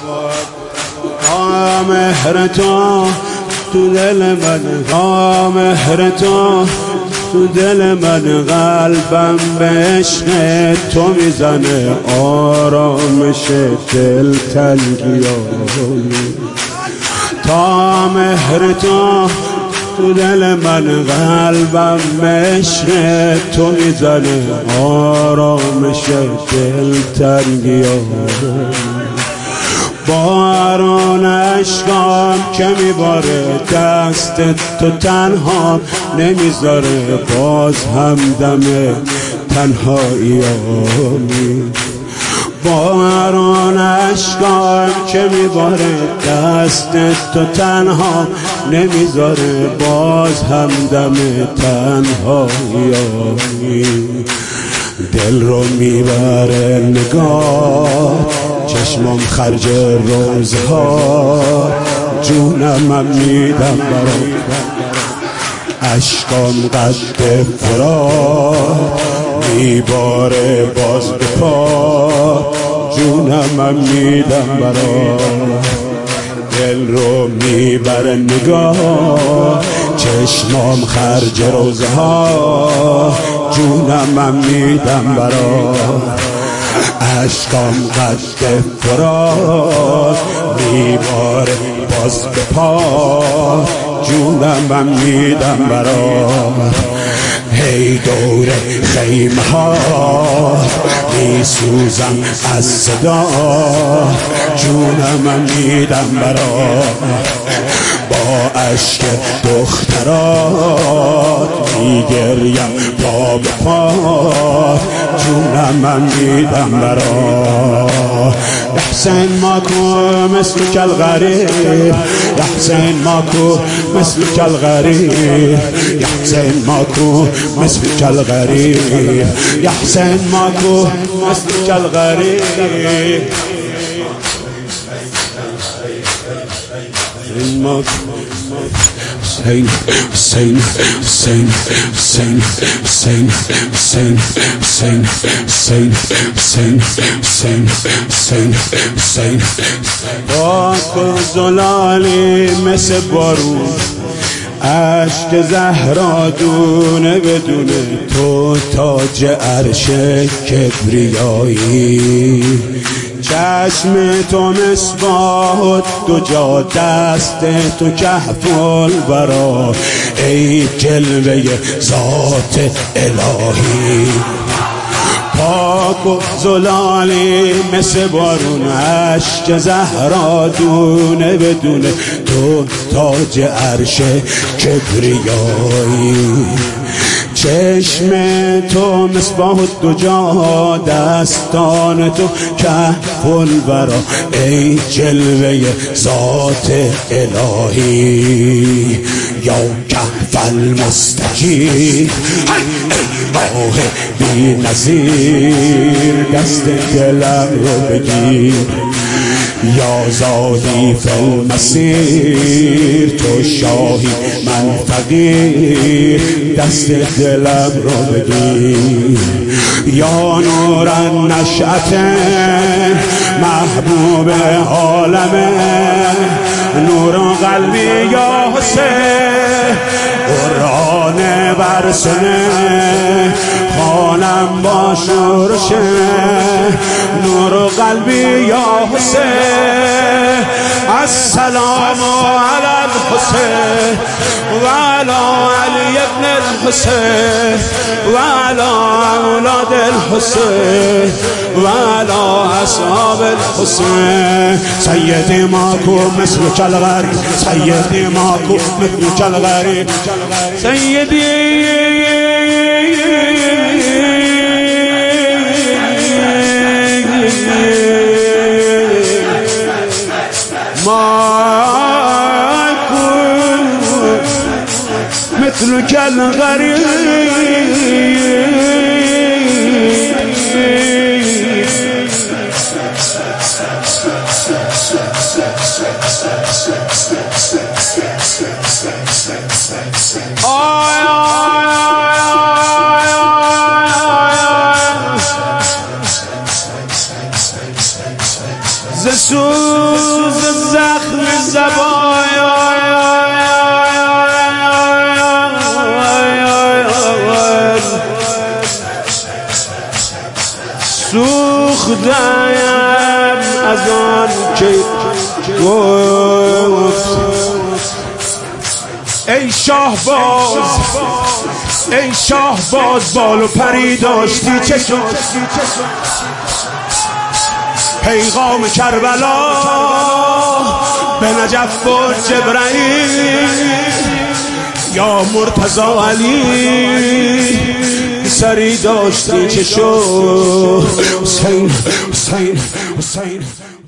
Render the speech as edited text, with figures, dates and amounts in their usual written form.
مهر تو تو دل من، مهر تو تو دل من، قلبم به عشق تو میزنه، آرامش دل تنگیام. تا مهر تو تو دل من، قلبم به عشق تو میزنه، آرامش دل تنگیام. باران عشقام که میباره، دست تو تنها نمیذاره، باز هم دم تنهاییامی. باران عشقام که میباره، دست تو تنها نمیذاره، باز هم دم تنهاییامی. دل رو میبره نگاه، چشمم خرج روزها، جونم میدم برات، عشقام قد فرات میباره باز به پا، جونم میدم برات. دل رو میبره نگاه، چشمام خرج روزها، جونم میدم برات، عشقام قد فرات میباره باز به پا، جونم میدم برات. هی دور خیمه ها میسوزم از صدا، جونم میدم برات. با عشق دخترات میگریم پا به پا، جونم میدم برات. یا حسین ماکو مثل کل غریب، یا حسین ماکو مثل کل غریب، یا حسین ماکو مثل کل غریب، یا حسین ماکو مثل کل غریب. Hussein, Hussein, Hussein, Hussein, Hussein, Hussein, Hussein, Hussein, Hussein, Hussein, Hussein, Hussein. پاک و زلالی مثل بارون، عشق زهرا دونه بدونه، تو تاج عرش کبریایی. چشم تو مصباح دجا، دست تو کهف الورا، ای جلوه ذات الهی. پاک و زلالی مثل بارون، عشق زهرا دونه بدونه، تو تاج عرش کبریایی. چشم تو مصباح الدجا، دستان تو کهف الورا، ای جلوه ذات الهی. یا کهف المستجیر، ای ماه بی نظیر، دست دلم رو بگیر. یا زادی فی المسیر، تو شاهی من فقیر، دست دلم رو بگیر. یا نور النشأة محبوب عالمه، نور قلبی یا حسین، قرآن برسنه، خانم با شورشه، نور قلبی یا حسین. السلام علی الحسین و علی علی ابن الحسین و علی اولاد الحسین و علی اصحاب الحسین. سیدی ماکو مثل کل غریب، سیدی ماکو مثل کل غریب، سیدی مثل کل غریب. ز سوز زخم زبان سوختم از آن که گفت ای شاهباز ای شاهباز بال و پری داشتی چه شد پیغام کربلا به نجف و جبرائیل یا مرتضی علی سری داشتی چه شد حسین حسین حسین